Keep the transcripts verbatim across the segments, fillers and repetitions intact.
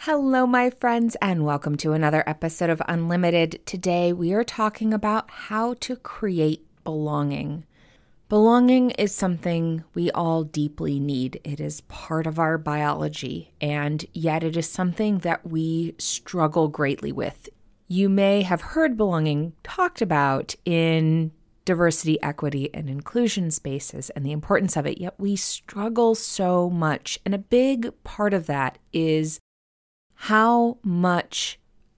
Hello, my friends, and welcome to another episode of Unlimited. Today, we are talking about how to create belonging. Belonging is something we all deeply need. It is part of our biology, and yet it is something that we struggle greatly with. You may have heard belonging talked about in diversity, equity, and inclusion spaces and the importance of it, yet we struggle so much. And a big part of that is how much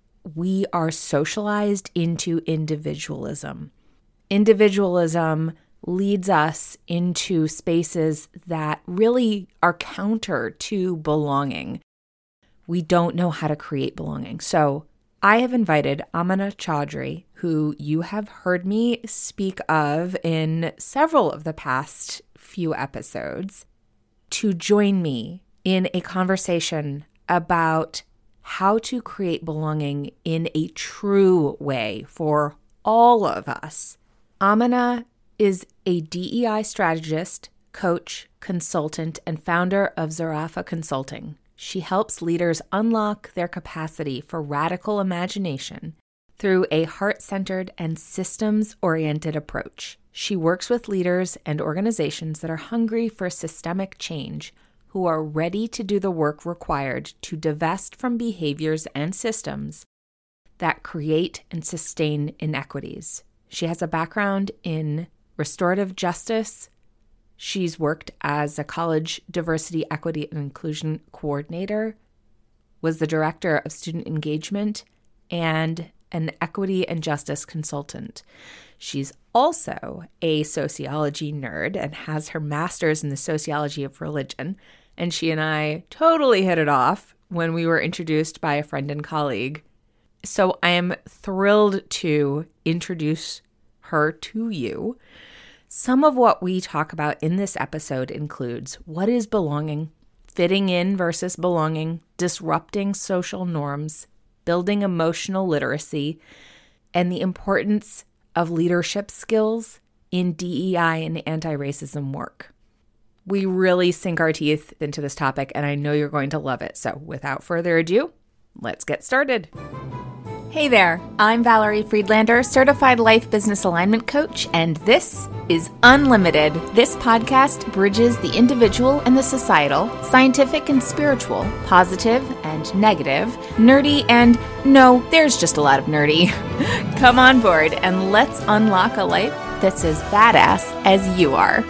we are socialized into individualism. Individualism leads us into spaces that really are counter to belonging. We don't know how to create belonging. So I have invited Amana Chaudhry, who you have heard me speak of in several of the past few episodes, to join me in a conversation about how to create belonging in a true way for all of us. Amana is a D E I strategist, coach, consultant, and founder of Zarafa Consulting. She helps leaders unlock their capacity for radical imagination through a heart-centered and systems-oriented approach. She works with leaders and organizations that are hungry for systemic change, who are ready to do the work required to divest from behaviors and systems that create and sustain inequities. She has a background in restorative justice. She's worked as a college diversity, equity, and inclusion coordinator, was the director of student engagement, and an equity and justice consultant. She's also a sociology nerd and has her master's in the sociology of religion. And she and I totally hit it off when we were introduced by a friend and colleague. So I am thrilled to introduce her to you. Some of what we talk about in this episode includes what is belonging, fitting in versus belonging, disrupting social norms, building emotional literacy, and the importance of leadership skills in D E I and anti-racism work. We really sink our teeth into this topic, and I know you're going to love it. So without further ado, let's get started. Hey there, I'm Valerie Friedlander, Certified Life Business Alignment Coach, and this is Unlimited. This podcast bridges the individual and the societal, scientific and spiritual, positive and negative, nerdy and no, there's just a lot of nerdy. Come on board and let's unlock a life that's as badass as you are.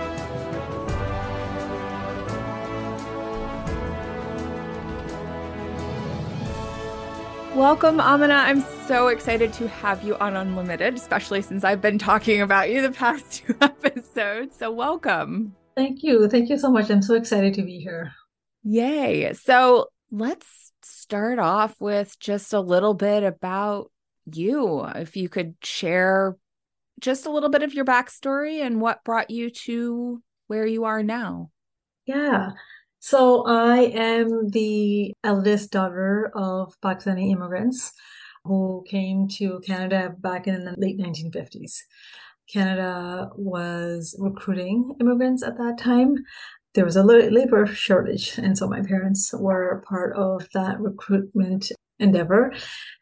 Welcome, Amana. I'm so excited to have you on Unlimited, especially since I've been talking about you the past two episodes. So welcome. Thank you. Thank you so much. I'm so excited to be here. Yay. So let's start off with just a little bit about you. If you could share just a little bit of your backstory and what brought you to where you are now. Yeah. So I am the eldest daughter of Pakistani immigrants who came to Canada back in the late nineteen fifties. Canada was recruiting immigrants at that time. There was a labor shortage, and so my parents were part of that recruitment endeavor.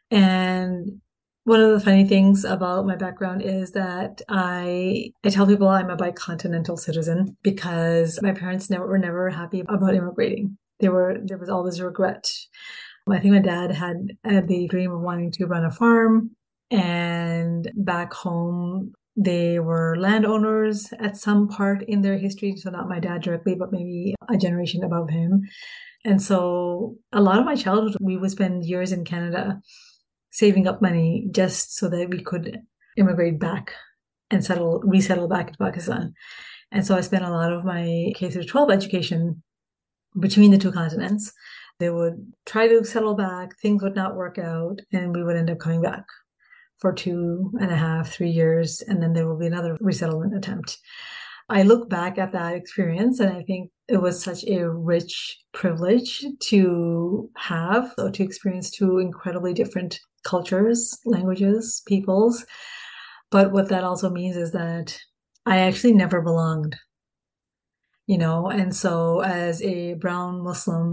And one of the funny things about my background is that I I tell people I'm a bicontinental citizen because my parents never were never happy about immigrating. There were there was always regret. I think my dad had, had the dream of wanting to run a farm, and back home they were landowners at some part in their history. So not my dad directly, but maybe a generation above him. And so a lot of my childhood, we would spend years in Canada saving up money just so that we could immigrate back and settle, resettle back in Pakistan. And so I spent a lot of my K through twelve education between the two continents. They would try to settle back, things would not work out, and we would end up coming back for two and a half, three years, and then there will be another resettlement attempt. I look back at that experience and I think it was such a rich privilege to have or to experience two incredibly different cultures, languages, peoples. But what that also means is that I actually never belonged, you know, and so as a brown Muslim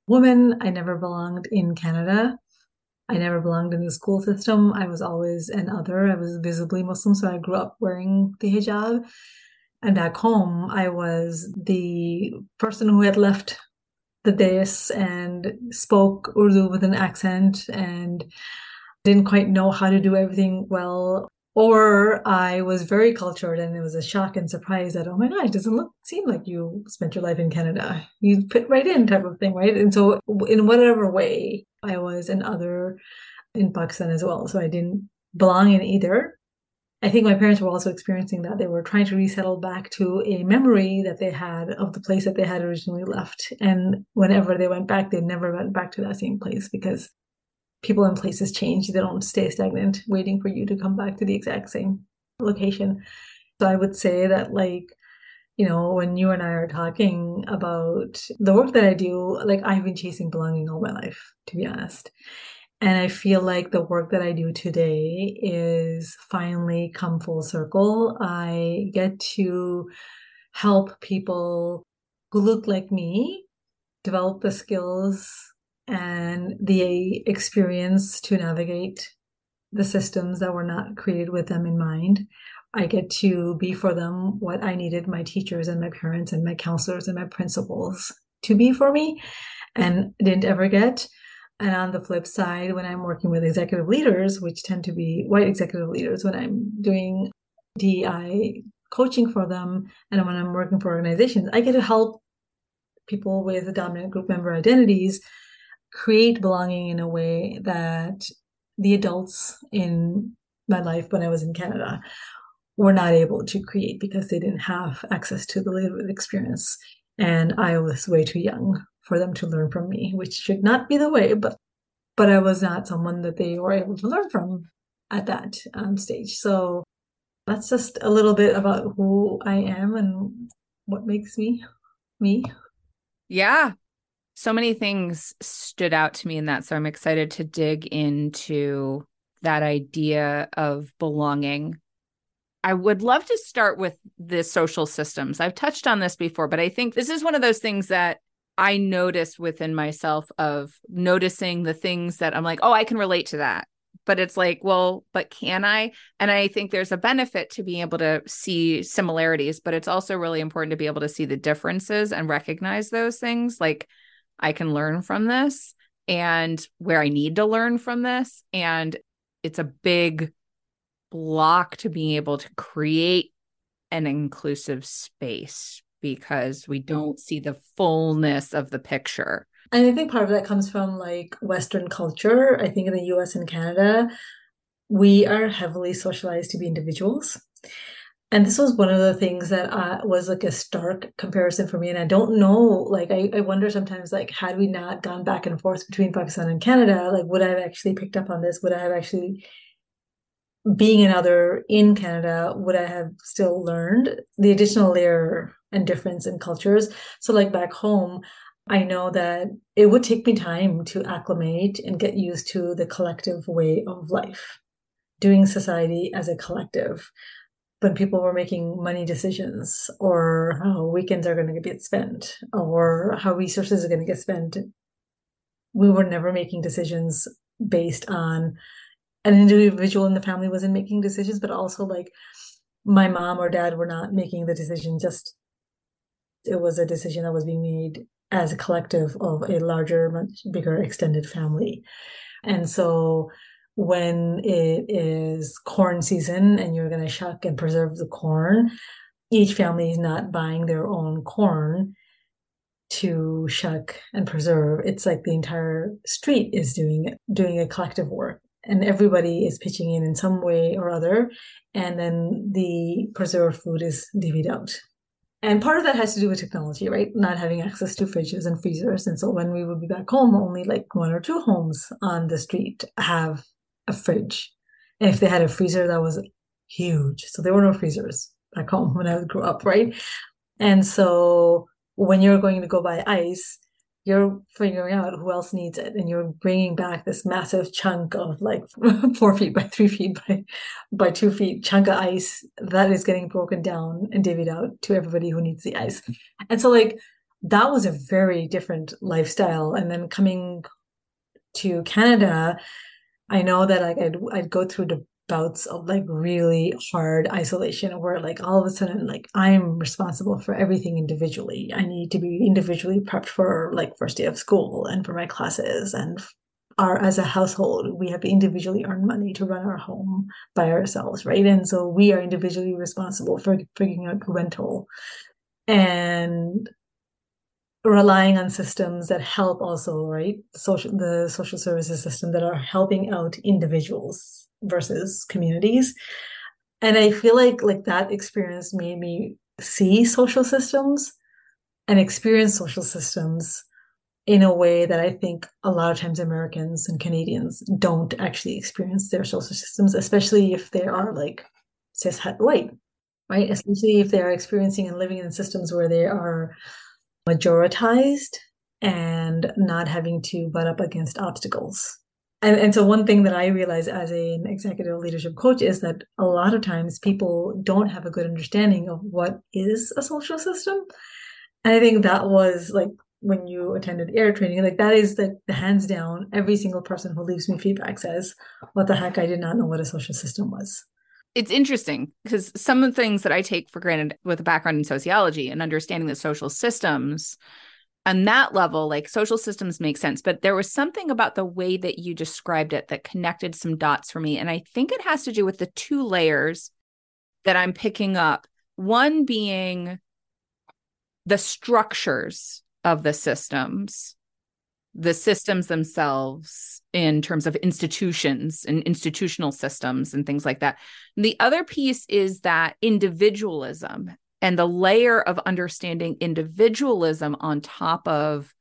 woman. I never belonged in Canada. I never belonged in the school system. I was always an other. I was visibly Muslim, so I grew up wearing the hijab. And back home, I was the person who had left the dais and spoke Urdu with an accent and didn't quite know how to do everything well. Or I was very cultured and it was a shock and surprise that, oh my God, it doesn't look, seem like you spent your life in Canada. You fit right in type of thing, right? And so in whatever way, I was an other in Pakistan as well. So I didn't belong in either. I think my parents were also experiencing that. They were trying to resettle back to a memory that they had of the place that they had originally left. And whenever they went back, they never went back to that same place because people and places change. They don't stay stagnant, waiting for you to come back to the exact same location. So I would say that, like, you know, when you and I are talking about the work that I do, like, I've been chasing belonging all my life, to be honest. And I feel like the work that I do today is finally come full circle. I get to help people who look like me develop the skills and the experience to navigate the systems that were not created with them in mind. I get to be for them what I needed my teachers and my parents and my counselors and my principals to be for me and didn't ever get. And on the flip side, when I'm working with executive leaders, which tend to be white executive leaders, when I'm doing D E I coaching for them, and when I'm working for organizations, I get to help people with dominant group member identities create belonging in a way that the adults in my life when I was in Canada were not able to create because they didn't have access to the lived experience. And I was way too young for them to learn from me, which should not be the way, but but I was not someone that they were able to learn from at that um, stage. So that's just a little bit about who I am and what makes me me. Yeah. So many things stood out to me in that. So I'm excited to dig into that idea of belonging. I would love to start with the social systems. I've touched on this before, but I think this is one of those things that I notice within myself, of noticing the things that I'm like, oh, I can relate to that. But it's like, well, but can I? And I think there's a benefit to being able to see similarities, but it's also really important to be able to see the differences and recognize those things. Like, I can learn from this and where I need to learn from this. And it's a big block to being able to create an inclusive space because we don't see the fullness of the picture. And I think part of that comes from like Western culture. I think in the U S and Canada, we are heavily socialized to be individuals. And this was one of the things that uh, was like a stark comparison for me. And I don't know, like, I, I wonder sometimes, like, had we not gone back and forth between Pakistan and Canada, like, would I have actually picked up on this? Would I have actually, being another in Canada, would I have still learned the additional layer and difference in cultures? So like back home, I know that it would take me time to acclimate and get used to the collective way of life, doing society as a collective. When people were making money decisions, or how weekends are going to get spent, or how resources are going to get spent, we were never making decisions based on an individual in the family wasn't making decisions, but also like my mom or dad were not making the decision. Just it was a decision that was being made as a collective of a larger, much bigger extended family. And so when it is corn season and you're going to shuck and preserve the corn, each family is not buying their own corn to shuck and preserve. It's like the entire street is doing it, doing a collective work, and everybody is pitching in in some way or other. And then the preserved food is divvied out. And part of that has to do with technology, right? Not having access to fridges and freezers. And so when we would be back home, only like one or two homes on the street have a fridge. And if they had a freezer, that was huge. So there were no freezers back home when I grew up, right? And so when you're going to go buy ice, you're figuring out who else needs it. And you're bringing back this massive chunk of like four feet by three feet by, by two feet chunk of ice that is getting broken down and divvied out to everybody who needs the ice. And so like that was a very different lifestyle. And then coming to Canada, I know that like I'd, I'd go through the bouts of like really hard isolation where like all of a sudden like I'm responsible for everything individually. I need to be individually prepped for like first day of school and for my classes, and our as a household we have to individually earn money to run our home by ourselves, right? And so we are individually responsible for figuring out rental and relying on systems that help also, right? Social, the social services system that are helping out individuals versus communities. And I feel like like that experience made me see social systems and experience social systems in a way that I think a lot of times Americans and Canadians don't actually experience their social systems, especially if they are like cis het white, right? Especially if they are experiencing and living in systems where they are majoritized and not having to butt up against obstacles. And, and so one thing that I realize as a, an executive leadership coach is that a lot of times people don't have a good understanding of what is a social system. And I think that was like when you attended A I R training, like that is the, the hands down, every single person who leaves me feedback says, what the heck, I did not know what a social system was. It's interesting because some of the things that I take for granted with a background in sociology and understanding the social systems on that level, like social systems make sense. But there was something about the way that you described it that connected some dots for me. And I think it has to do with the two layers that I'm picking up. One being the structures of the systems, the systems themselves in terms of institutions and institutional systems and things like that. And the other piece is that individualism and the layer of understanding individualism on top of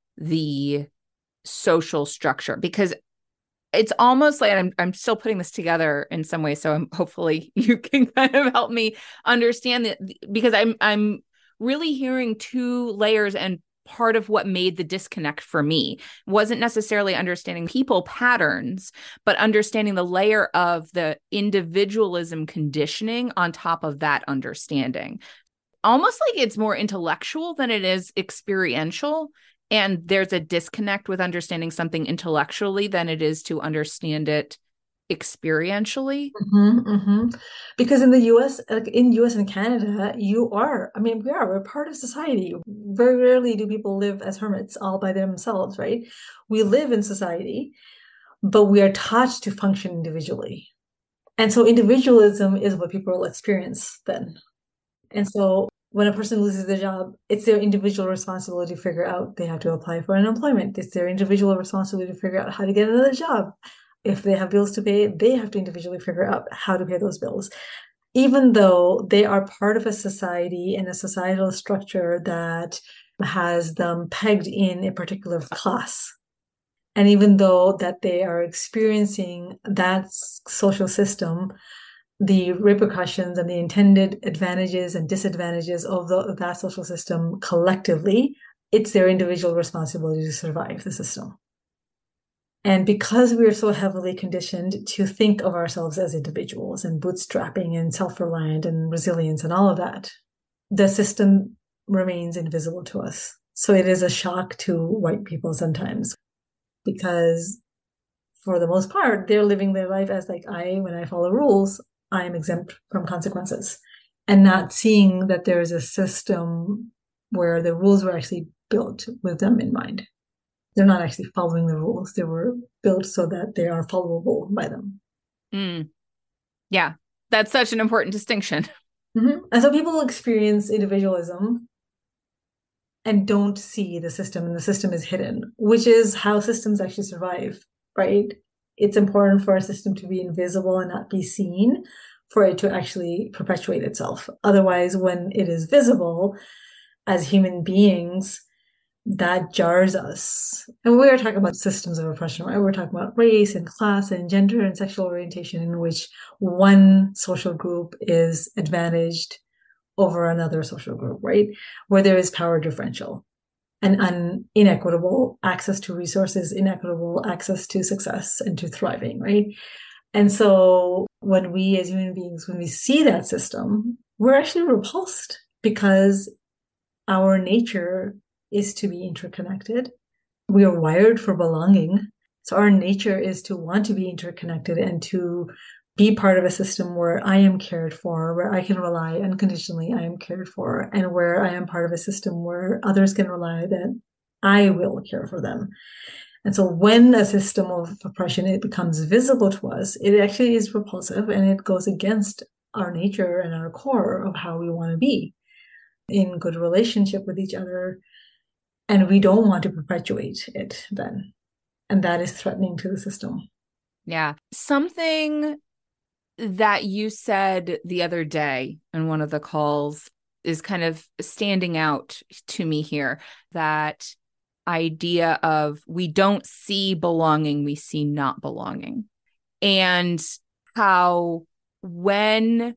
the social structure, because it's almost like I'm, I'm still putting this together in some way. So I'm, hopefully you can kind of help me understand that, because I'm, I'm really hearing two layers, and part of what made the disconnect for me wasn't necessarily understanding people patterns, but understanding the layer of the individualism conditioning on top of that understanding. Almost like it's more intellectual than it is experiential. And there's a disconnect with understanding something intellectually than it is to understand it experientially. Mm-hmm, mm-hmm. Because in the U S, like in U S and Canada, you are, I mean, we are, we're part of society. Very rarely do people live as hermits all by themselves, right? We live in society, but we are taught to function individually. And so individualism is what people experience then. And so when a person loses their job, it's their individual responsibility to figure out they have to apply for unemployment. It's their individual responsibility to figure out how to get another job. If they have bills to pay, they have to individually figure out how to pay those bills, even though they are part of a society and a societal structure that has them pegged in a particular class. And even though that they are experiencing that social system, the repercussions and the intended advantages and disadvantages of, the, of that social system collectively, it's their individual responsibility to survive the system. And because we are so heavily conditioned to think of ourselves as individuals and bootstrapping and self-reliant and resilience and all of that, the system remains invisible to us. So it is a shock to white people sometimes, because for the most part, they're living their life as like, I, when I follow rules, I am exempt from consequences, and not seeing that there is a system where the rules were actually built with them in mind. They're not actually following the rules. They were built so that they are followable by them. Mm. Yeah, that's such an important distinction. Mm-hmm. And so people experience individualism and don't see the system, and the system is hidden, which is how systems actually survive, right? It's important for a system to be invisible and not be seen for it to actually perpetuate itself. Otherwise, when it is visible as human beings, that jars us. And we are talking about systems of oppression, right? We're talking about race and class and gender and sexual orientation, in which one social group is advantaged over another social group, right? Where there is power differential and un- inequitable access to resources, inequitable access to success and to thriving, right? And so when we as human beings, when we see that system, we're actually repulsed, because our nature is to be interconnected. We are wired for belonging. So our nature is to want to be interconnected and to be part of a system where I am cared for, where I can rely unconditionally, I am cared for, and where I am part of a system where others can rely that I will care for them. And so when a system of oppression, it becomes visible to us, it actually is repulsive and it goes against our nature and our core of how we want to be in good relationship with each other. And we don't want to perpetuate it then. And that is threatening to the system. Yeah. Something that you said the other day in one of the calls is kind of standing out to me here. That idea of we don't see belonging, we see not belonging. And how when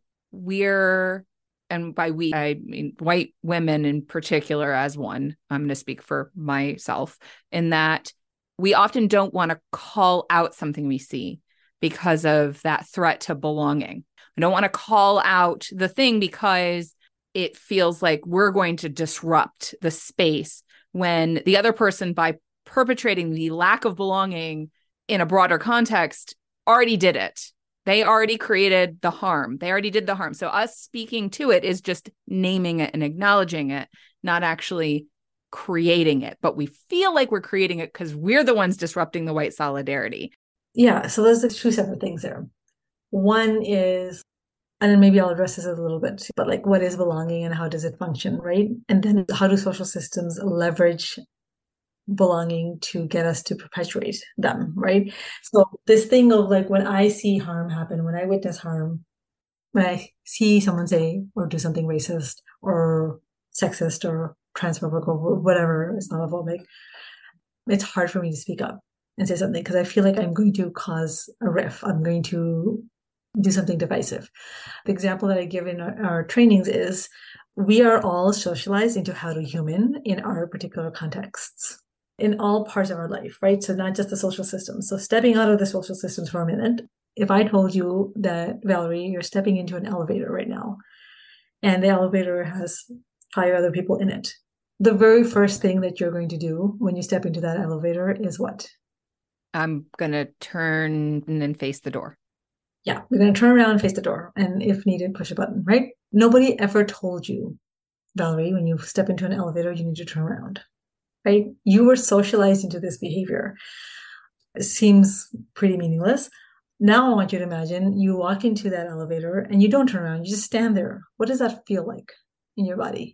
we're, and by we, I mean white women in particular as one, I'm going to speak for myself, in that we often don't want to call out something we see because of that threat to belonging. We don't want to call out the thing because it feels like we're going to disrupt the space, when the other person, by perpetrating the lack of belonging in a broader context, already did it. They already created the harm. They already did the harm. So us speaking to it is just naming it and acknowledging it, not actually creating it. But we feel like we're creating it because we're the ones disrupting the white solidarity. Yeah. So those are two separate things there. One is, and then maybe I'll address this a little bit, but like, what is belonging and how does it function, right? And then how do social systems leverage belonging to get us to perpetuate them, right? So this thing of like, when I see harm happen, when I witness harm, when I see someone say or do something racist or sexist or transphobic or whatever, Islamophobic, it's hard for me to speak up and say something because I feel like I'm going to cause a rift. I'm going to do something divisive. The example that I give in our, our trainings is we are all socialized into how to human in our particular contexts, in all parts of our life, right? So not just the social systems. So stepping out of the social systems for a minute, if I told you that, Valerie, you're stepping into an elevator right now, and the elevator has five other people in it, the very first thing that you're going to do when you step into that elevator is what? I'm going to turn and then face the door. Yeah, we're going to turn around and face the door. And if needed, push a button, right? Nobody ever told you, Valerie, when you step into an elevator, you need to turn around, right? You were socialized into this behavior. It seems pretty meaningless. Now I want you to imagine you walk into that elevator and you don't turn around, you just stand there. What does that feel like in your body?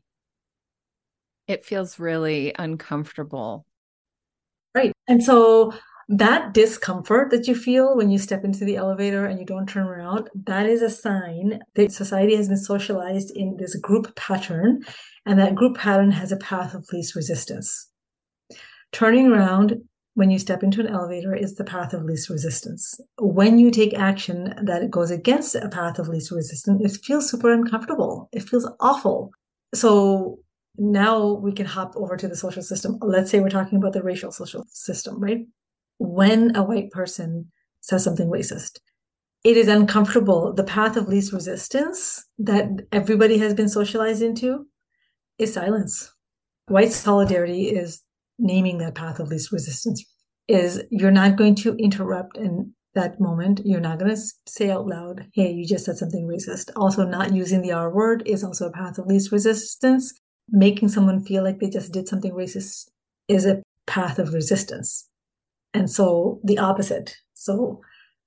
It feels really uncomfortable. Right. And so that discomfort that you feel when you step into the elevator and you don't turn around, that is a sign that society has been socialized in this group pattern, and that group pattern has a path of least resistance. Turning around when you step into an elevator is the path of least resistance. When you take action that goes against a path of least resistance, it feels super uncomfortable. It feels awful. So now we can hop over to the social system. Let's say we're talking about the racial social system, right? When a white person says something racist, it is uncomfortable. The path of least resistance that everybody has been socialized into is silence. White solidarity is naming that path of least resistance. Is you're not going to interrupt in that moment. You're not going to say out loud, hey, you just said something racist. Also, not using the R word is also a path of least resistance. Making someone feel like they just did something racist is a path of resistance. And so the opposite. So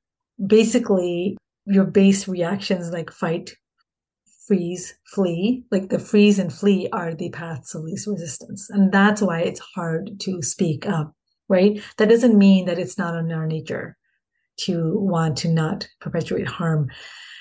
basically, your base reactions like fight, freeze, flee, like the freeze and flee are the paths of least resistance. And that's why it's hard to speak up, right? That doesn't mean that it's not in our nature to want to not perpetuate harm.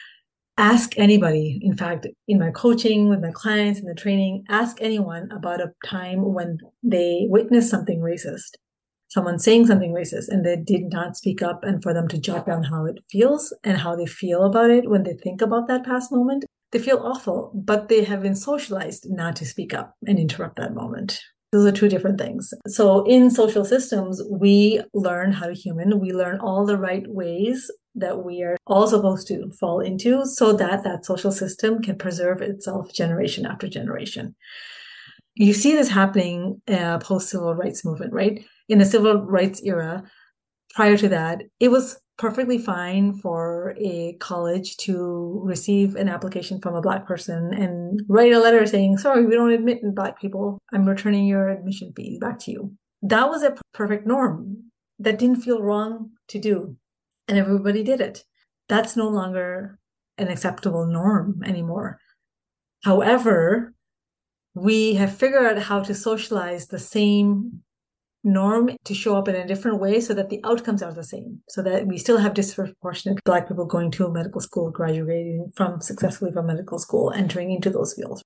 Ask anybody, in fact, in my coaching with my clients in the training, ask anyone about a time when they witnessed something racist. Someone saying something racist and they did not speak up, and for them to jot down how it feels and how they feel about it when they think about that past moment. They feel awful, but they have been socialized not to speak up and interrupt that moment. Those are two different things. So in social systems, we learn how to human. We learn all the right ways that we are all supposed to fall into so that that social system can preserve itself generation after generation. You see this happening uh, post-civil rights movement, right? In the civil rights era, prior to that, it was perfectly fine for a college to receive an application from a Black person and write a letter saying, sorry, we don't admit Black people. I'm returning your admission fee back to you. That was a perfect norm. That didn't feel wrong to do. And everybody did it. That's no longer an acceptable norm anymore. However, we have figured out how to socialize the same norm to show up in a different way so that the outcomes are the same, so that we still have disproportionate Black people going to medical school, graduating from successfully from medical school, entering into those fields.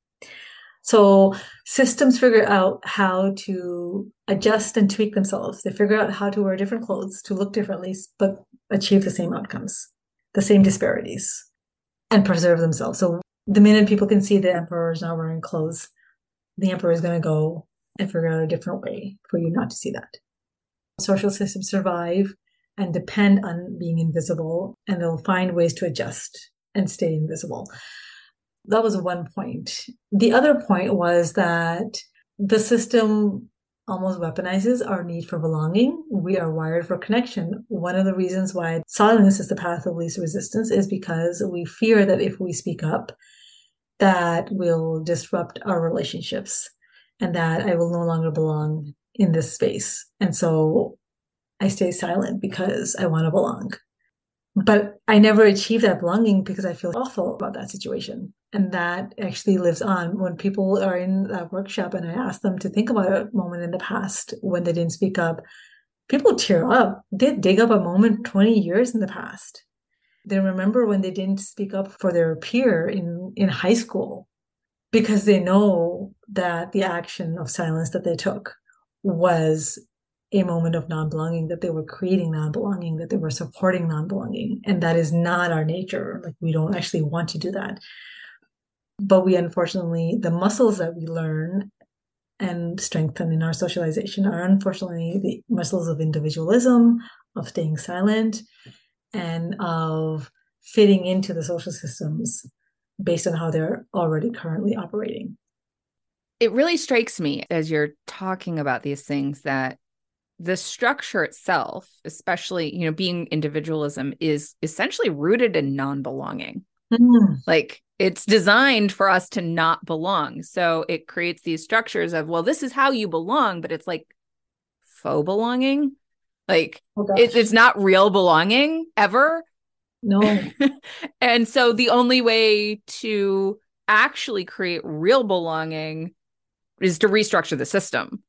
So systems figure out how to adjust and tweak themselves. They figure out how to wear different clothes to look differently, but achieve the same outcomes, the same disparities, and preserve themselves. So the minute people can see the emperor is not wearing clothes, the emperor is going to go and figure out a different way for you not to see that. Social systems survive and depend on being invisible, and they'll find ways to adjust and stay invisible. That was one point. The other point was that the system almost weaponizes our need for belonging. We are wired for connection. One of the reasons why silence is the path of least resistance is because we fear that if we speak up, that will disrupt our relationships and that I will no longer belong in this space. And so I stay silent because I want to belong. But I never achieve that belonging because I feel awful about that situation. And that actually lives on when people are in that workshop and I ask them to think about a moment in the past when they didn't speak up. People tear up. They dig up a moment twenty years in the past. They remember when they didn't speak up for their peer in, in high school because they know that the action of silence that they took was a moment of non-belonging, that they were creating non-belonging, that they were supporting non-belonging. And that is not our nature. Like, we don't actually want to do that. But we, unfortunately, the muscles that we learn and strengthen in our socialization are unfortunately the muscles of individualism, of staying silent, and of fitting into the social systems based on how they're already currently operating. It really strikes me as you're talking about these things that the structure itself, especially, you know, being individualism, is essentially rooted in non-belonging. Mm. Like, it's designed for us to not belong. So it creates these structures of, well, this is how you belong, but it's like faux belonging. Like, oh, it's, it's not real belonging ever. No. And so the only way to actually create real belonging is to restructure the system.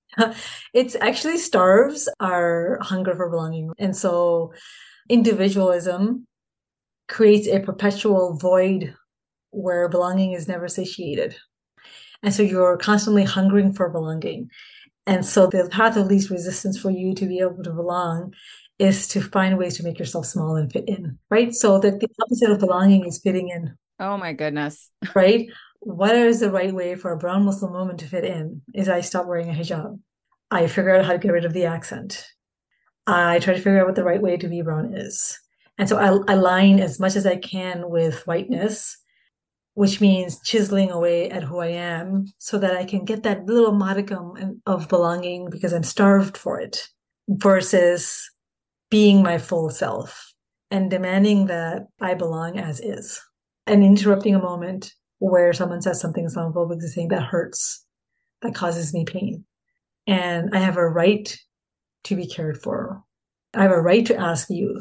It actually starves our hunger for belonging. And so individualism creates a perpetual void where belonging is never satiated. And so you're constantly hungering for belonging. And so the path of least resistance for you to be able to belong is to find ways to make yourself small and fit in, right? So that the opposite of belonging is fitting in. Oh my goodness. Right? What is the right way for a brown Muslim woman to fit in? Is I stop wearing a hijab. I figure out how to get rid of the accent. I try to figure out what the right way to be brown is. And so I align as much as I can with whiteness, which means chiseling away at who I am so that I can get that little modicum of belonging because I'm starved for it, versus being my full self and demanding that I belong as is, and interrupting a moment where someone says something Islamophobic to saying that hurts, that causes me pain. And I have a right to be cared for. I have a right to ask you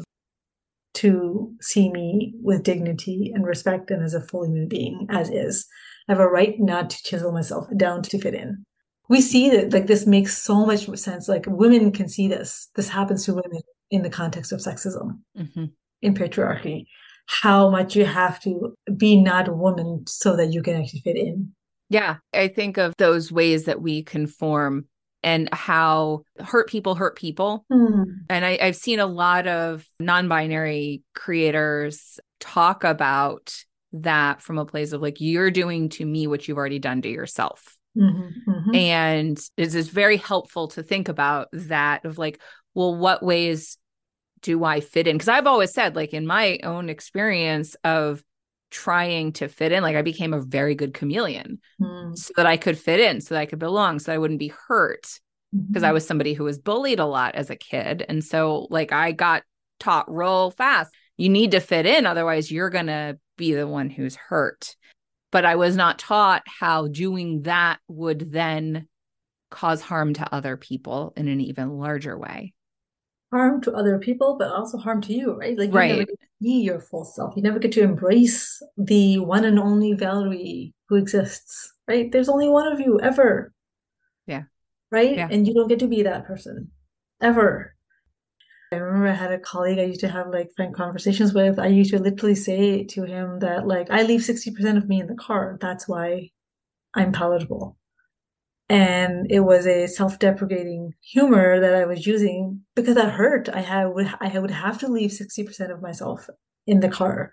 to see me with dignity and respect and as a full human being, as is. I have a right not to chisel myself down to fit in. We see that, like, this makes so much sense. Like, women can see this. This happens to women in the context of sexism, mm-hmm. in patriarchy. How much you have to be not a woman so that you can actually fit in. Yeah, I think of those ways that we conform and how hurt people hurt people. Mm. And I, I've seen a lot of non-binary creators talk about that from a place of like, you're doing to me what you've already done to yourself. Mm-hmm, mm-hmm. And it's just very helpful to think about that of like, well, what ways do I fit in? Because I've always said, like, in my own experience of trying to fit in. Like I became a very good chameleon Mm. so that I could fit in, so that I could belong, so I wouldn't be hurt, because I Mhm. was somebody who was bullied a lot as a kid. And so like I got taught real fast, you need to fit in, otherwise you're going to be the one who's hurt. But I was not taught how doing that would then cause harm to other people in an even larger way. Harm to other people, but also harm to you, right? Like you never Right. get to be your full self. You never get to embrace the one and only Valerie who exists, right? There's only one of you ever, Yeah. right? Yeah. And you don't get to be that person ever. I remember I had a colleague I used to have like frank conversations with. I used to literally say to him that like I leave sixty percent of me in the car. That's why I'm palatable. And it was a self-deprecating humor that I was using because that hurt. I had would I would have to leave sixty percent of myself in the car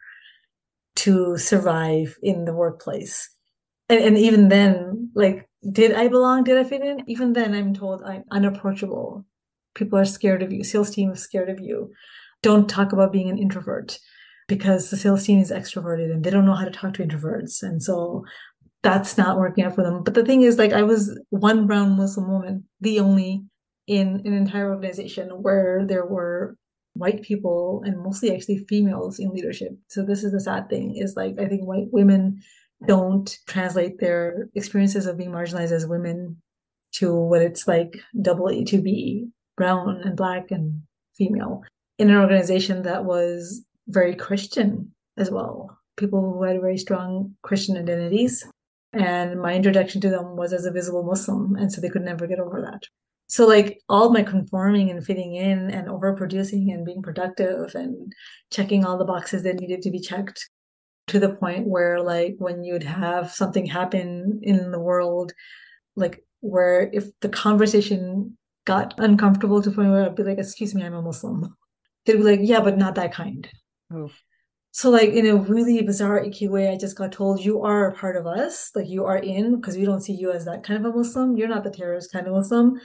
to survive in the workplace. And, and even then, like, did I belong? Did I fit in? Even then, I'm told I'm unapproachable. People are scared of you. Sales team is scared of you. Don't talk about being an introvert because the sales team is extroverted and they don't know how to talk to introverts. And so that's not working out for them. But the thing is, like, I was one brown Muslim woman, the only in an entire organization where there were white people and mostly actually females in leadership. So this is the sad thing is like, I think white women don't translate their experiences of being marginalized as women to what it's like doubly to be brown and black and female in an organization that was very Christian as well. People who had very strong Christian identities. And my introduction to them was as a visible Muslim. And so they could never get over that. So like all my conforming and fitting in and overproducing and being productive and checking all the boxes that needed to be checked to the point where like when you'd have something happen in the world, like where if the conversation got uncomfortable to the point where I'd be like, excuse me, I'm a Muslim. They'd be like, yeah, but not that kind. Oof. So like in a really bizarre, icky way, I just got told you are a part of us, like you are in, because we don't see you as that kind of a Muslim. You're not the terrorist kind of Muslim.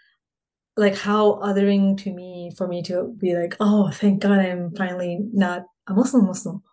Like how othering to me for me to be like, oh, thank God I'm finally not a Muslim Muslim,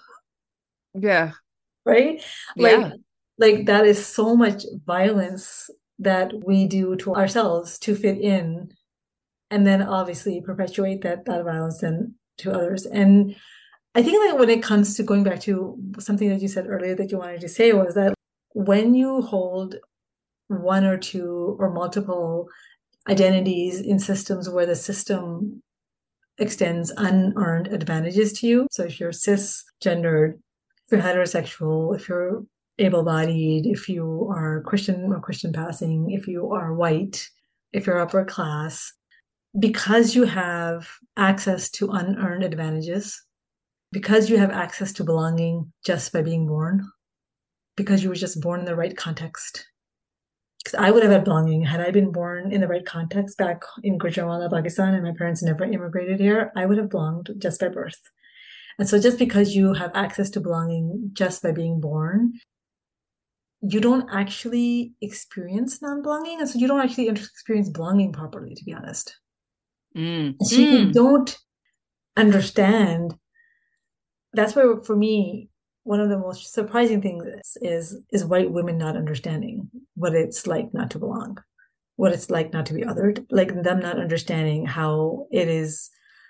Yeah. right? Like, Yeah. like that is so much violence that we do to ourselves to fit in, and then obviously perpetuate that that violence then to others. And I think that when it comes to going back to something that you said earlier that you wanted to say was that when you hold one or two or multiple identities in systems where the system extends unearned advantages to you. So if you're cisgendered, if you're heterosexual, if you're able-bodied, if you are Christian or Christian passing, if you are white, if you're upper class, because you have access to unearned advantages, because you have access to belonging just by being born, because you were just born in the right context. Because I would have had belonging had I been born in the right context back in Gujranwala, Pakistan, and my parents never immigrated here, I would have belonged just by birth. And so just because you have access to belonging just by being born, you don't actually experience non-belonging. And so you don't actually experience belonging properly, to be honest. Mm. So you Mm. don't understand. That's where, for me, one of the most surprising things is, is is white women not understanding what it's like not to belong, what it's like not to be othered, like them not understanding how it is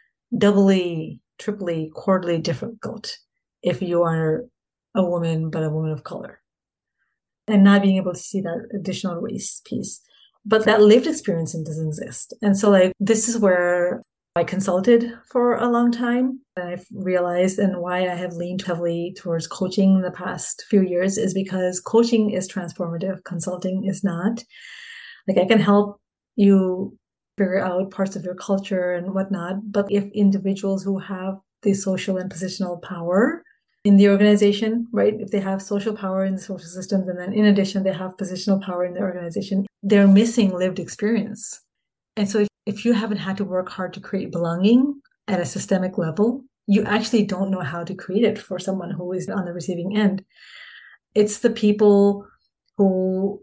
doubly, triply, quarterly difficult if you are a woman, but a woman of color, and not being able to see that additional race piece. But that lived experience doesn't exist. And so like this is where I consulted for a long time. And I've realized and why I have leaned heavily towards coaching in the past few years is because coaching is transformative. Consulting is not. Like I can help you figure out parts of your culture and whatnot. But if individuals who have the social and positional power in the organization, right? If they have social power in the social systems, and then in addition, they have positional power in the organization, they're missing lived experience. And so if, if you haven't had to work hard to create belonging at a systemic level, you actually don't know how to create it for someone who is on the receiving end. It's the people who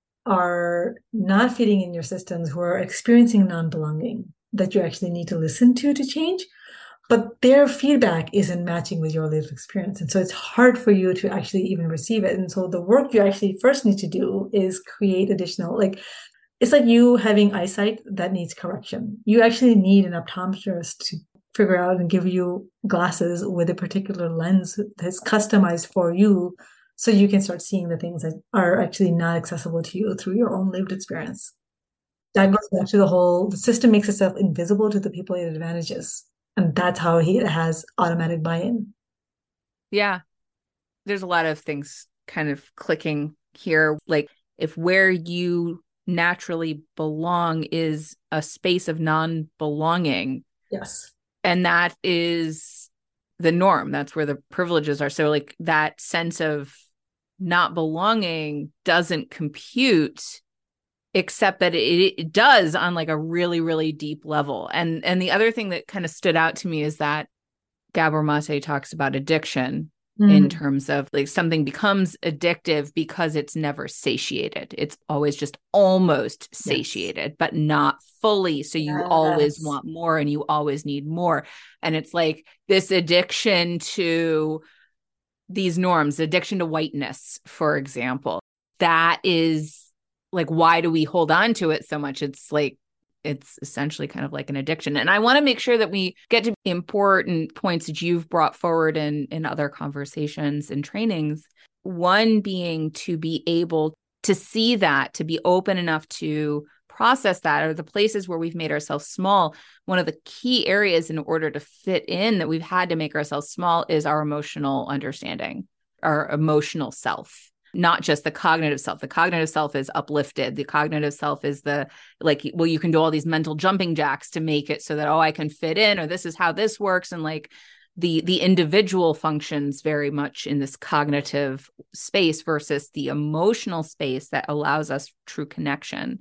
are not fitting in your systems, who are experiencing non-belonging, that you actually need to listen to to change. but their feedback isn't matching with your lived experience. And so it's hard for you to actually even receive it. And so the work you actually first need to do is create additional, like, it's like you having eyesight that needs correction. You actually need an optometrist to figure out and give you glasses with a particular lens that's customized for you so you can start seeing the things that are actually not accessible to you through your own lived experience. That goes back to the whole, the system makes itself invisible to the people it advantages. And that's how he has automatic buy-in. Yeah. There's a lot of things kind of clicking here. Like if where you naturally belong is a space of non-belonging. Yes. And that is the norm. That's where the privileges are. So like that sense of not belonging doesn't compute, except that it, it does on like a really, really deep level. And and the other thing that kind of stood out to me is that Gabor Mate talks about addiction mm. in terms of like something becomes addictive because it's never satiated. It's always just almost satiated, yes. but not fully. So you yes. always want more and you always need more. And it's like this addiction to these norms, addiction to whiteness, for example, that is like, why do we hold on to it so much? It's like, it's essentially kind of like an addiction. And I want to make sure that we get to important points that you've brought forward in, in other conversations and trainings. One being to be able to see that, to be open enough to process that, or the places where we've made ourselves small. One of the key areas in order to fit in that we've had to make ourselves small is our emotional understanding, our emotional self. Not just the cognitive self. The cognitive self is uplifted. The cognitive self is the, like, well, you can do all these mental jumping jacks to make it so that, oh, I can fit in, or this is how this works. And like the, the individual functions very much in this cognitive space versus the emotional space that allows us true connection.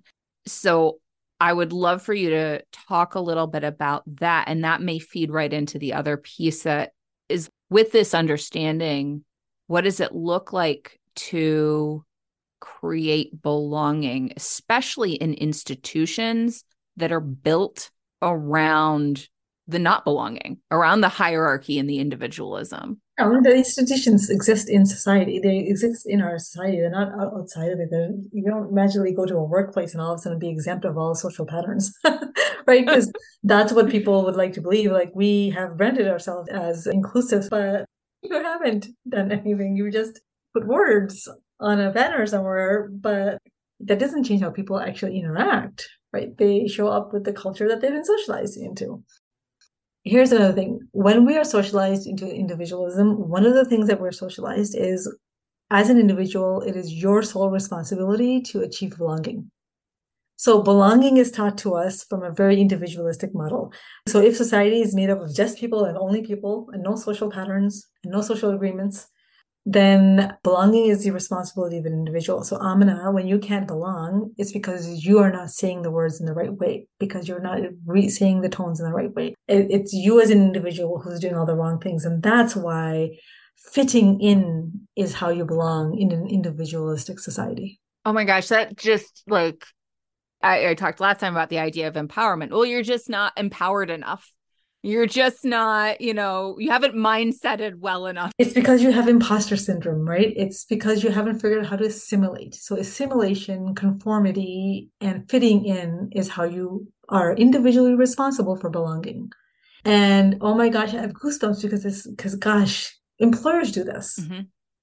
So I would love for you to talk a little bit about that. And that may feed right into the other piece that is with this understanding. What does it look like to create belonging, especially in institutions that are built around the not belonging, around the hierarchy and the individualism? I mean, the institutions exist in society. They exist in our society. They're not outside of it. They're, you don't magically go to a workplace and all of a sudden be exempt of all social patterns, right? Because that's what people would like to believe. Like, we have branded ourselves as inclusive, but you haven't done anything. You just put words on a banner somewhere, but that doesn't change how people actually interact, right? They show up with the culture that they've been socialized into. Here's another thing. When we are socialized into individualism, one of the things that we're socialized is, as an individual, it is your sole responsibility to achieve belonging. So belonging is taught to us from a very individualistic model. So if society is made up of just people and only people and no social patterns and no social agreements, then belonging is the responsibility of an individual. So Amina, when you can't belong, it's because you are not saying the words in the right way, because you're not re- saying the tones in the right way. It, it's you as an individual who's doing all the wrong things. And that's why fitting in is how you belong in an individualistic society. Oh my gosh, that just like, I, I talked last time about the idea of empowerment. Well, you're just not empowered enough. You're just not, you know, you haven't mindseted well enough. It's because you have imposter syndrome, right? It's because you haven't figured out how to assimilate. So assimilation, conformity, and fitting in is how you are individually responsible for belonging. And oh my gosh, I have goosebumps because this, because gosh, employers do this mm-hmm.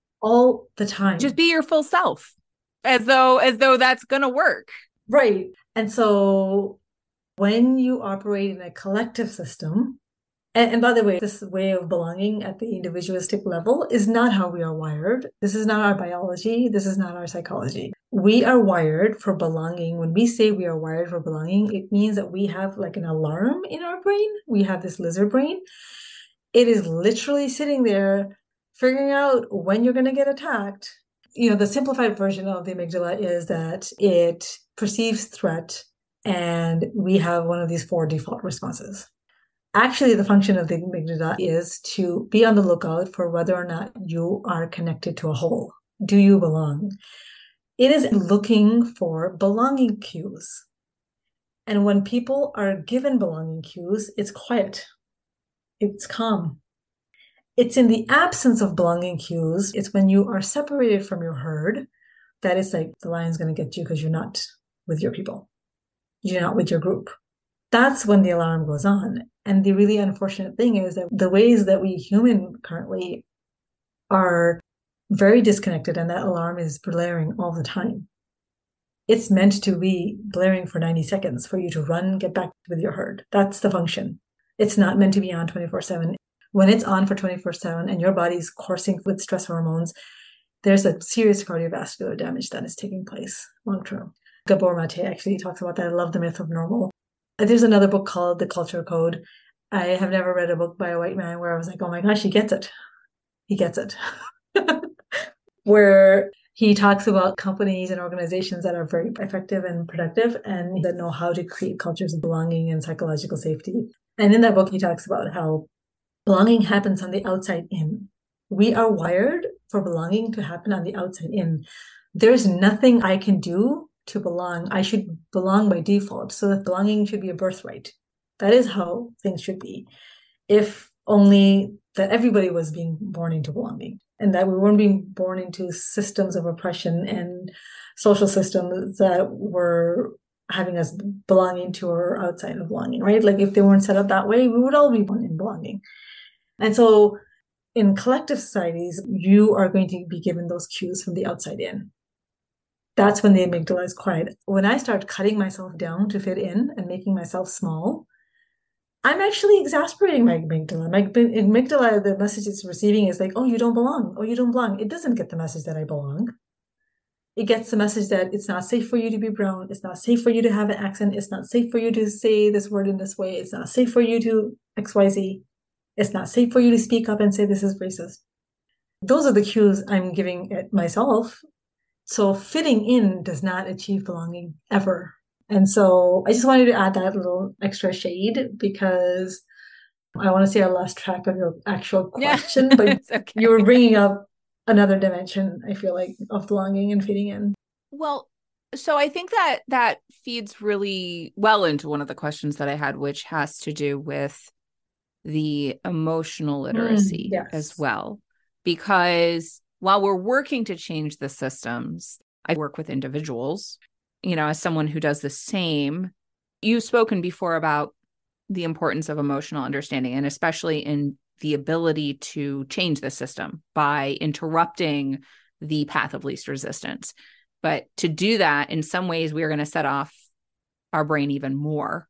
all the time. Just be your full self, as though, as though that's going to work. Right. And so when you operate in a collective system, and, and by the way, this way of belonging at the individualistic level is not how we are wired. This is not our biology. This is not our psychology. We are wired for belonging. When we say we are wired for belonging, it means that we have like an alarm in our brain. We have this lizard brain. It is literally sitting there figuring out when you're going to get attacked. You know, the simplified version of the amygdala is that it perceives threat, and we have one of these four default responses. Actually, the function of the amygdala is to be on the lookout for whether or not you are connected to a whole. Do you belong? It is looking for belonging cues. And when people are given belonging cues, it's quiet. It's calm. It's in the absence of belonging cues. It's when you are separated from your herd that it's like the lion's going to get you because you're not with your people. You're not with your group. That's when the alarm goes on. And the really unfortunate thing is that the ways that we human currently are very disconnected, and that alarm is blaring all the time. It's meant to be blaring for ninety seconds for you to run, get back with your herd. That's the function. It's not meant to be on twenty-four seven. When it's on for twenty-four seven and your body's coursing with stress hormones, there's a serious cardiovascular damage that is taking place long term. Gabor Mate actually talks about that. I love The Myth of Normal. There's another book called The Culture Code. I have never read a book by a white man where I was like, oh my gosh, he gets it. He gets it. Where he talks about companies and organizations that are very effective and productive and that know how to create cultures of belonging and psychological safety. And in that book, he talks about how belonging happens on the outside in. We are wired for belonging to happen on the outside in. There's nothing I can do to belong. I should belong by default. So that belonging should be a birthright. That is how things should be. If only that everybody was being born into belonging and that we weren't being born into systems of oppression and social systems that were having us belonging to or outside of belonging, right? Like if they weren't set up that way, we would all be born in belonging. And so in collective societies, you are going to be given those cues from the outside in. That's when the amygdala is quiet. When I start cutting myself down to fit in and making myself small, I'm actually exasperating my amygdala. My amygdala, the message it's receiving is like, oh, you don't belong. Oh, you don't belong. It doesn't get the message that I belong. It gets the message that it's not safe for you to be brown. It's not safe for you to have an accent. It's not safe for you to say this word in this way. It's not safe for you to X Y Z. It's not safe for you to speak up and say this is racist. Those are the cues I'm giving it myself. So fitting in does not achieve belonging ever. And so I just wanted to add that little extra shade because I want to say I lost track of your actual question, yeah. But okay. You were bringing up another dimension, I feel like, of belonging and fitting in. Well, so I think that that feeds really well into one of the questions that I had, which has to do with the emotional literacy mm, yes. as well. Because while we're working to change the systems, I work with individuals, you know, as someone who does the same. You've spoken before about the importance of emotional understanding, and especially in the ability to change the system by interrupting the path of least resistance. But to do that, in some ways, we're going to set off our brain even more.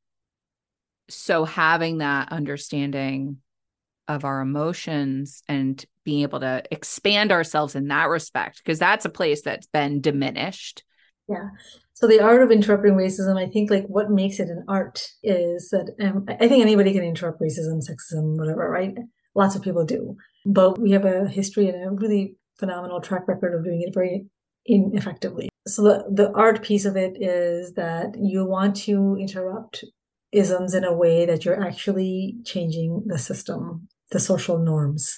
So having that understanding of our emotions and being able to expand ourselves in that respect, because that's a place that's been diminished. Yeah. So the art of interrupting racism, I think like what makes it an art is that um, I think anybody can interrupt racism, sexism, whatever, right? Lots of people do. But we have a history and a really phenomenal track record of doing it very ineffectively. So the, the art piece of it is that you want to interrupt isms in a way that you're actually changing the system, the social norms.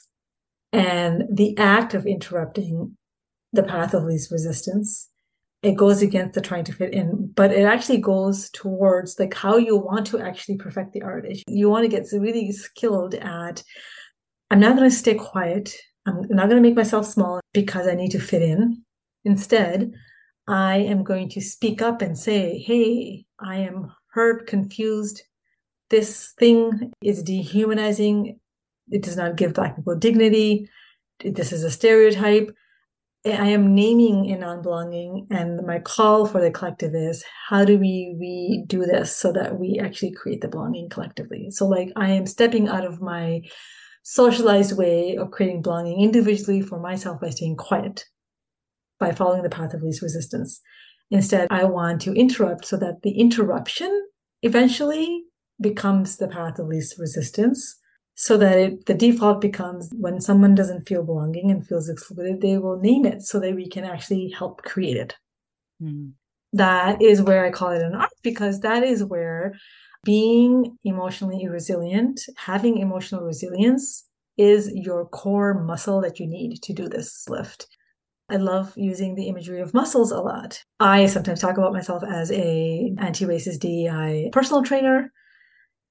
And the act of interrupting the path of least resistance, it goes against the trying to fit in, but it actually goes towards like how you want to actually perfect the art. You want to get really skilled at, I'm not going to stay quiet. I'm not going to make myself small because I need to fit in. Instead, I am going to speak up and say, hey, I am hurt, confused. This thing is dehumanizing. It does not give Black people dignity. This is a stereotype. I am naming a non-belonging, and my call for the collective is, how do we, we do this so that we actually create the belonging collectively? So like I am stepping out of my socialized way of creating belonging individually for myself by staying quiet, by following the path of least resistance. Instead, I want to interrupt so that the interruption eventually becomes the path of least resistance, so that it, the default becomes when someone doesn't feel belonging and feels excluded, they will name it so that we can actually help create it. Mm. That is where I call it an art, because that is where being emotionally resilient, having emotional resilience is your core muscle that you need to do this lift. I love using the imagery of muscles a lot. I sometimes talk about myself as a anti-racist D E I personal trainer.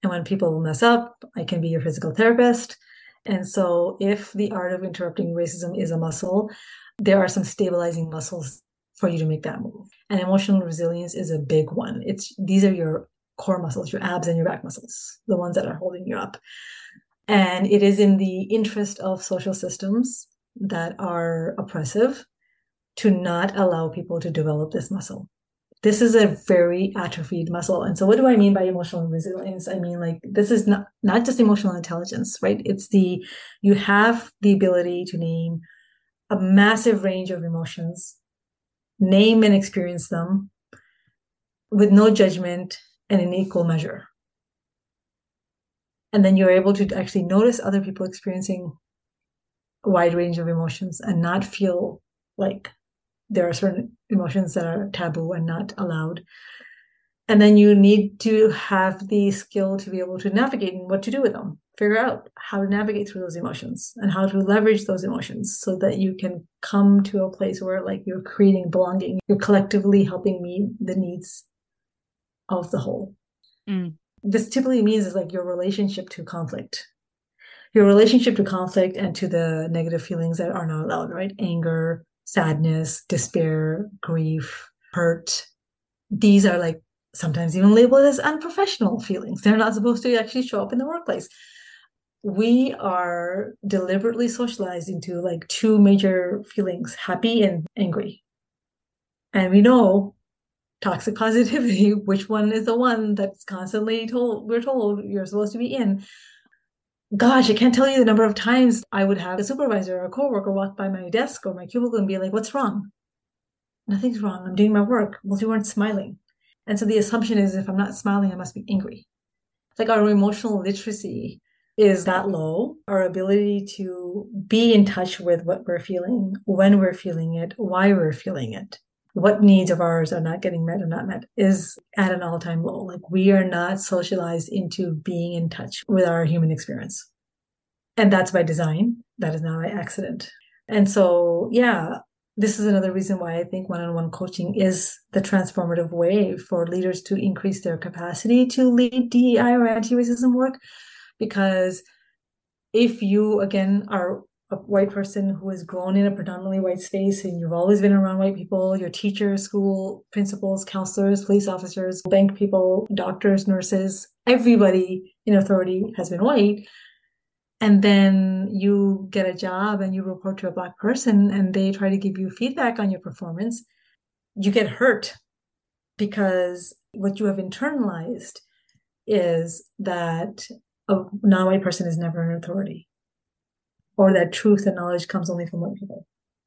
And when people mess up, I can be your physical therapist. And so if the art of interrupting racism is a muscle, there are some stabilizing muscles for you to make that move. And emotional resilience is a big one. It's these are your core muscles, your abs and your back muscles, the ones that are holding you up. And it is in the interest of social systems that are oppressive to not allow people to develop this muscle. This is a very atrophied muscle. And so what do I mean by emotional resilience? I mean, like, this is not, not just emotional intelligence, right? It's the, you have the ability to name a massive range of emotions, name and experience them with no judgment and in equal measure. And then you're able to actually notice other people experiencing a wide range of emotions and not feel like there are certain emotions that are taboo and not allowed. And then you need to have the skill to be able to navigate and what to do with them, figure out how to navigate through those emotions and how to leverage those emotions so that you can come to a place where, like, you're creating belonging, you're collectively helping meet the needs of the whole. Mm. This typically means is like your relationship to conflict, your relationship to conflict and to the negative feelings that are not allowed, right? Anger, sadness, despair, grief, hurt. These are like sometimes even labeled as unprofessional feelings. They're not supposed to actually show up in the workplace. We are deliberately socialized into like two major feelings, happy and angry. And we know toxic positivity, which one is the one that's constantly told, we're told you're supposed to be in. Gosh, I can't tell you the number of times I would have a supervisor or a coworker walk by my desk or my cubicle and be like, what's wrong? Nothing's wrong. I'm doing my work. Well, you weren't smiling. And so the assumption is if I'm not smiling, I must be angry. Like, our emotional literacy is that low. Our ability to be in touch with what we're feeling, when we're feeling it, why we're feeling it, what needs of ours are not getting met or not met is at an all-time low. Like, we are not socialized into being in touch with our human experience. And that's by design. That is not by accident. And so, yeah, this is another reason why I think one-on-one coaching is the transformative way for leaders to increase their capacity to lead D E I or anti-racism work. Because if you, again, are a white person who has grown in a predominantly white space and you've always been around white people, your teachers, school principals, counselors, police officers, bank people, doctors, nurses, everybody in authority has been white. And then you get a job and you report to a Black person and they try to give you feedback on your performance, you get hurt because what you have internalized is that a non-white person is never an authority, or that truth and knowledge comes only from white people.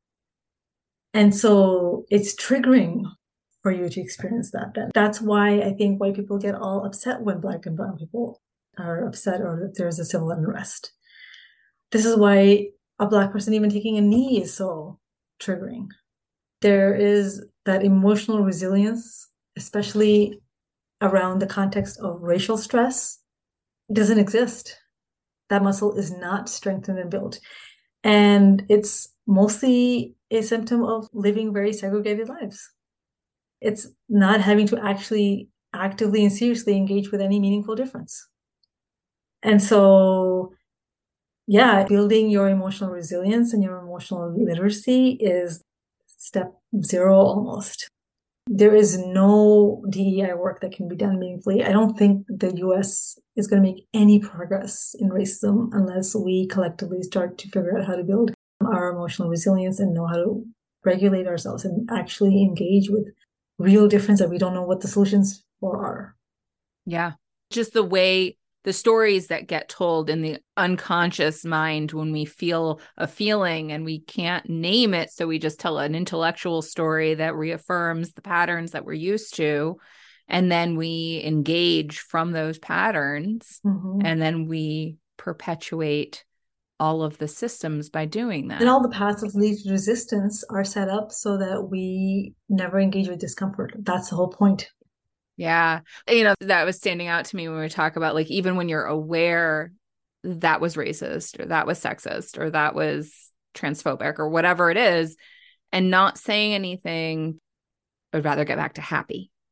And so it's triggering for you to experience that. Then that's why I think white people get all upset when Black and brown people are upset or that there's a civil unrest. This is why a Black person even taking a knee is so triggering. There is that emotional resilience, especially around the context of racial stress, doesn't exist. That muscle is not strengthened and built. And it's mostly a symptom of living very segregated lives. It's not having to actually actively and seriously engage with any meaningful difference. And so, yeah, building your emotional resilience and your emotional literacy is step zero almost. There is no D E I work that can be done meaningfully. I don't think the U S is going to make any progress in racism unless we collectively start to figure out how to build our emotional resilience and know how to regulate ourselves and actually engage with real difference that we don't know what the solutions for are. Yeah. Just the way the stories that get told in the unconscious mind when we feel a feeling and we can't name it. So we just tell an intellectual story that reaffirms the patterns that we're used to. And then we engage from those patterns. Mm-hmm. And then we perpetuate all of the systems by doing that. And all the paths of least resistance are set up so that we never engage with discomfort. That's the whole point. Yeah. You know, that was standing out to me when we talk about, like, even when you're aware that was racist or that was sexist or that was transphobic or whatever it is, and not saying anything, I'd rather get back to happy.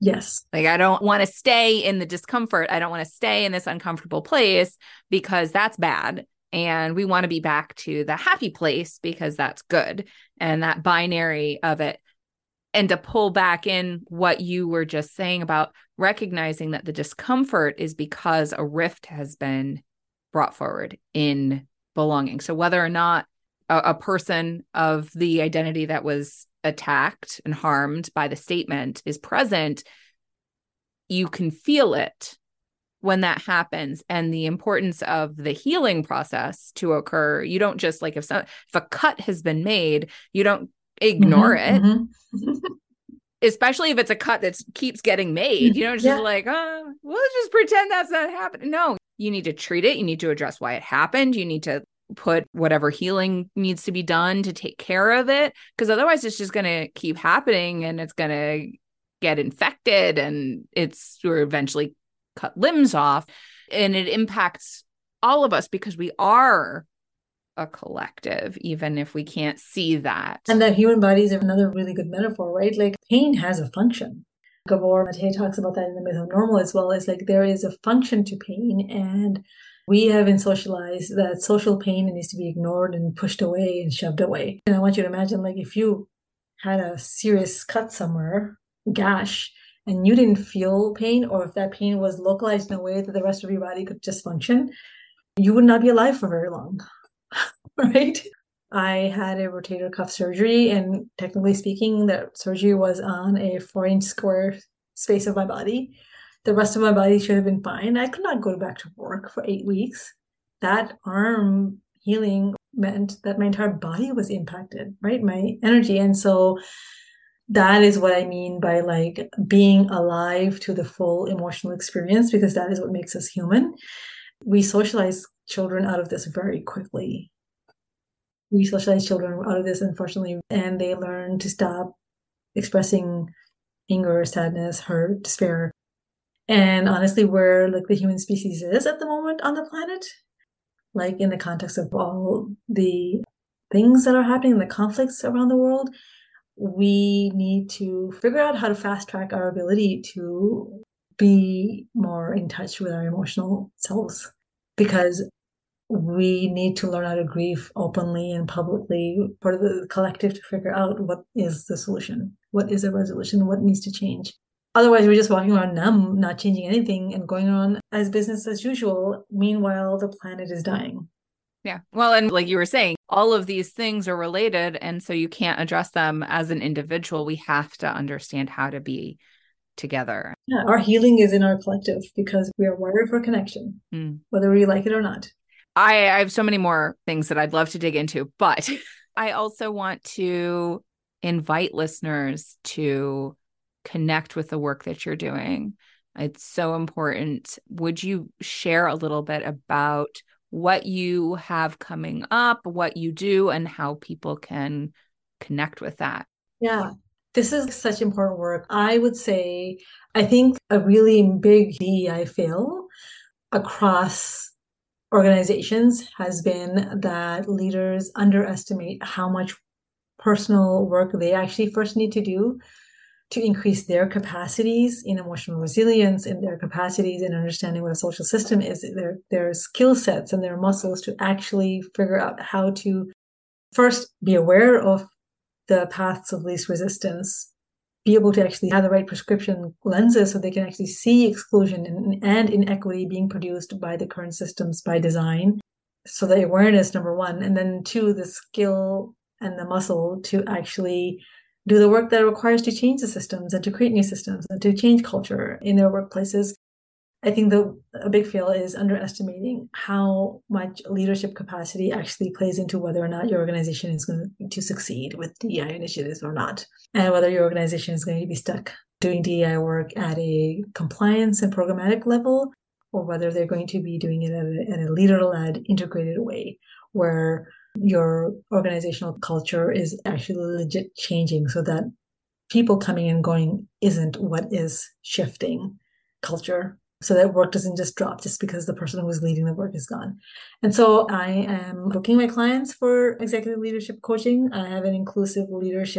Yes. Like, I don't want to stay in the discomfort. I don't want to stay in this uncomfortable place because that's bad. And we want to be back to the happy place because that's good. And that binary of it. And to pull back in what you were just saying about recognizing that the discomfort is because a rift has been brought forward in belonging. So whether or not a, a person of the identity that was attacked and harmed by the statement is present, you can feel it when that happens, and the importance of the healing process to occur. You don't just like if some, if a cut has been made, you don't ignore mm-hmm, it. Mm-hmm. Especially if it's a cut that keeps getting made, you know, it's Yeah. just like, oh, we'll just pretend that's not happening. No, you need to treat it. You need to address why it happened. You need to put whatever healing needs to be done to take care of it. Because otherwise it's just going to keep happening and it's going to get infected and it's or eventually cut limbs off. And it impacts all of us because we are a collective, even if we can't see that. And that human bodies are another really good metaphor, right? Like pain has a function. Gabor Mate talks about that in the Myth of Normal as well. It's like there is a function to pain, and we have been socialized that social pain needs to be ignored and pushed away and shoved away. And I want you to imagine, like, if you had a serious cut somewhere, gash, and you didn't feel pain, or if that pain was localized in a way that the rest of your body could just function, you would not be alive for very long. Right? I had a rotator cuff surgery, and technically speaking, that surgery was on a four inch square space of my body. The rest of my body should have been fine. I could not go back to work for eight weeks. That arm healing meant that my entire body was impacted, right? My energy. And so that is what I mean by like being alive to the full emotional experience, because that is what makes us human. We socialize children out of this very quickly. We socialize children out of this, unfortunately, and they learn to stop expressing anger, sadness, hurt, despair. And honestly, where like the human species is at the moment on the planet, like in the context of all the things that are happening, the conflicts around the world, we need to figure out how to fast track our ability to be more in touch with our emotional selves, because we need to learn how to grieve openly and publicly for the collective to figure out what is the solution, what is the resolution, what needs to change. Otherwise, we're just walking around numb, not changing anything and going on as business as usual. Meanwhile, the planet is dying. Yeah. Well, and like you were saying, all of these things are related. And so you can't address them as an individual. We have to understand how to be together. Yeah, our healing is in our collective because we are wired for connection, mm. whether we like it or not. I, I have so many more things that I'd love to dig into, but I also want to invite listeners to connect with the work that you're doing. It's so important. Would you share a little bit about what you have coming up, what you do, and how people can connect with that? Yeah, this is such important work. I would say, I think a really big D E I fail across organizations has been that leaders underestimate how much personal work they actually first need to do to increase their capacities in emotional resilience and their capacities in understanding what a social system is, their, their skill sets and their muscles to actually figure out how to first be aware of the paths of least resistance, be able to actually have the right prescription lenses so they can actually see exclusion and, and inequity being produced by the current systems by design. So the awareness, number one, and then two, the skill and the muscle to actually do the work that it requires to change the systems and to create new systems and to change culture in their workplaces. I think the a big fail is underestimating how much leadership capacity actually plays into whether or not your organization is going to succeed with D E I initiatives or not, and whether your organization is going to be stuck doing D E I work at a compliance and programmatic level, or whether they're going to be doing it at a, at a leader-led, integrated way where your organizational culture is actually legit changing so that people coming and going isn't what is shifting culture. So that work doesn't just drop just because the person who was leading the work is gone. And so I am booking my clients for executive leadership coaching. I have an inclusive leadership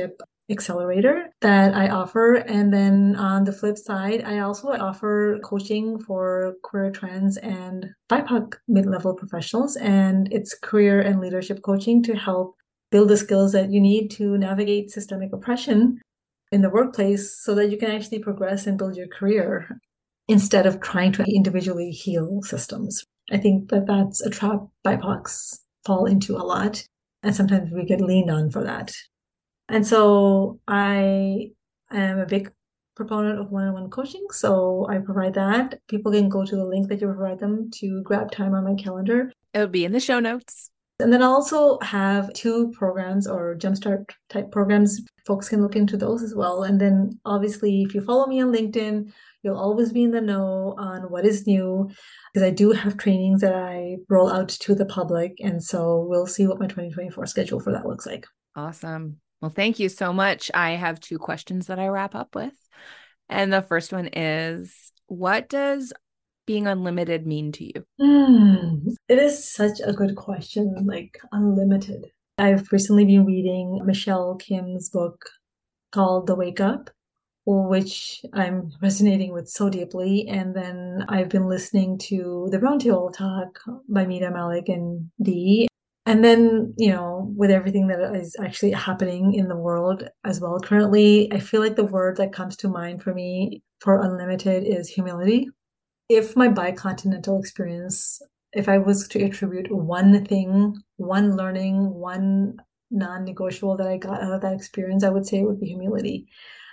accelerator that I offer. And then on the flip side, I also offer coaching for queer, trans, and B I P O C mid-level professionals. And it's career and leadership coaching to help build the skills that you need to navigate systemic oppression in the workplace so that you can actually progress and build your career instead of trying to individually heal systems. I think that that's a trap B I P O Cs fall into a lot. And sometimes we get leaned on for that. And so I am a big proponent of one-on-one coaching. So I provide that. People can go to the link that you provide them to grab time on my calendar. It'll be in the show notes. And then I also have two programs or jumpstart type programs. Folks can look into those as well. And then obviously, if you follow me on LinkedIn, you'll always be in the know on what is new, because I do have trainings that I roll out to the public. And so we'll see what my twenty twenty-four schedule for that looks like. Awesome. Well, thank you so much. I have two questions that I wrap up with. And the first one is, what does being unlimited mean to you? Mm, it is such a good question, like unlimited. I've recently been reading Michelle Kim's book called The Wake Up, which I'm resonating with so deeply. And then I've been listening to the Roundtable Talk by Mita Malik and Dee. And then, you know, with everything that is actually happening in the world as well currently, I feel like the word that comes to mind for me for unlimited is humility. If my bicontinental experience, if I was to attribute one thing, one learning, one non-negotiable that I got out of that experience, I would say it would be humility.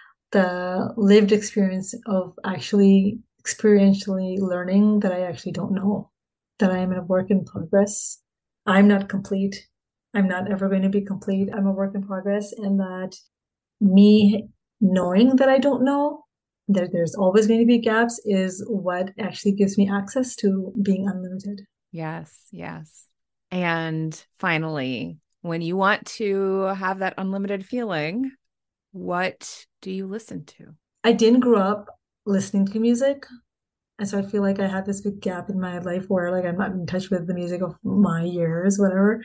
The lived experience of actually experientially learning that I actually don't know, that I am a work in progress. I'm not complete. I'm not ever going to be complete. I'm a work in progress, and that me knowing that I don't know, that there's always going to be gaps, is what actually gives me access to being unlimited. Yes, yes. And finally, when you want to have that unlimited feeling, what do you listen to? I didn't grow up listening to music. And so I feel like I had this big gap in my life where like I'm not in touch with the music of my years, whatever.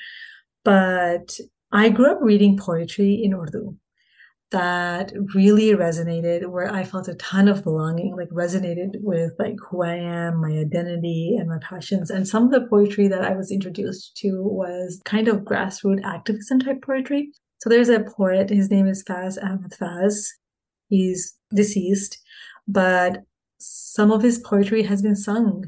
But I grew up reading poetry in Urdu that really resonated, where I felt a ton of belonging, like resonated with like who I am, my identity, and my passions. And some of the poetry that I was introduced to was kind of grassroots activism type poetry. So there's a poet, his name is Faz Ahmed Faz. He's deceased, but some of his poetry has been sung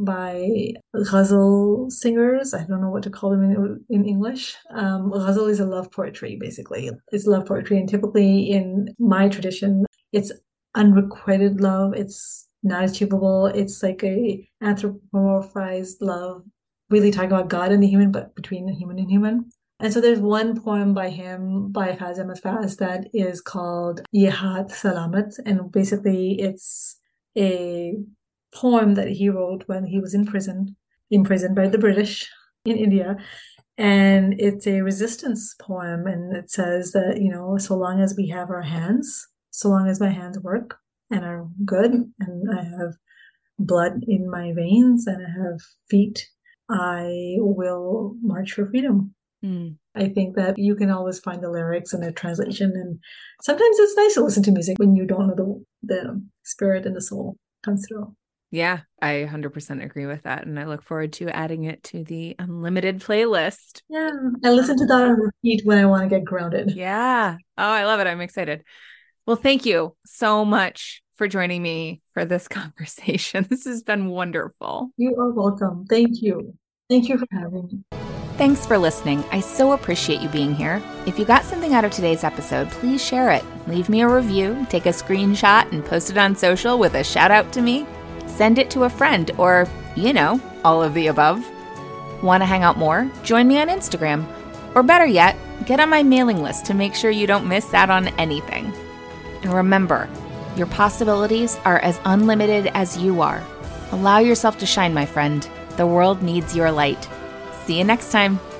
by ghazal singers. I don't know what to call them in, in English. Um, ghazal is a love poetry, basically. It's love poetry. And typically in my tradition, it's unrequited love. It's not achievable. It's like a anthropomorphized love, really talking about God and the human, but between the human and human. And so there's one poem by him, by Faz Ahmed Faz, that is called Yehat Salamat. And basically it's a poem that he wrote when he was in prison, imprisoned by the British in India. And it's a resistance poem. And it says that, you know, so long as we have our hands, so long as my hands work and are good, and I have blood in my veins and I have feet, I will march for freedom. Mm. I think that you can always find the lyrics and the translation. And sometimes it's nice to listen to music when you don't know the, the spirit and the soul comes through. Yeah, I one hundred percent agree with that. And I look forward to adding it to the unlimited playlist. Yeah, I listen to that on repeat when I want to get grounded. Yeah. Oh, I love it. I'm excited. Well, thank you so much for joining me for this conversation. This has been wonderful. You are welcome. Thank you. Thank you for having me. Thanks for listening. I so appreciate you being here. If you got something out of today's episode, please share it. Leave me a review, take a screenshot, and post it on social with a shout out to me. Send it to a friend, or, you know, all of the above. Want to hang out more? Join me on Instagram. Or better yet, get on my mailing list to make sure you don't miss out on anything. And remember, your possibilities are as unlimited as you are. Allow yourself to shine, my friend. The world needs your light. See you next time.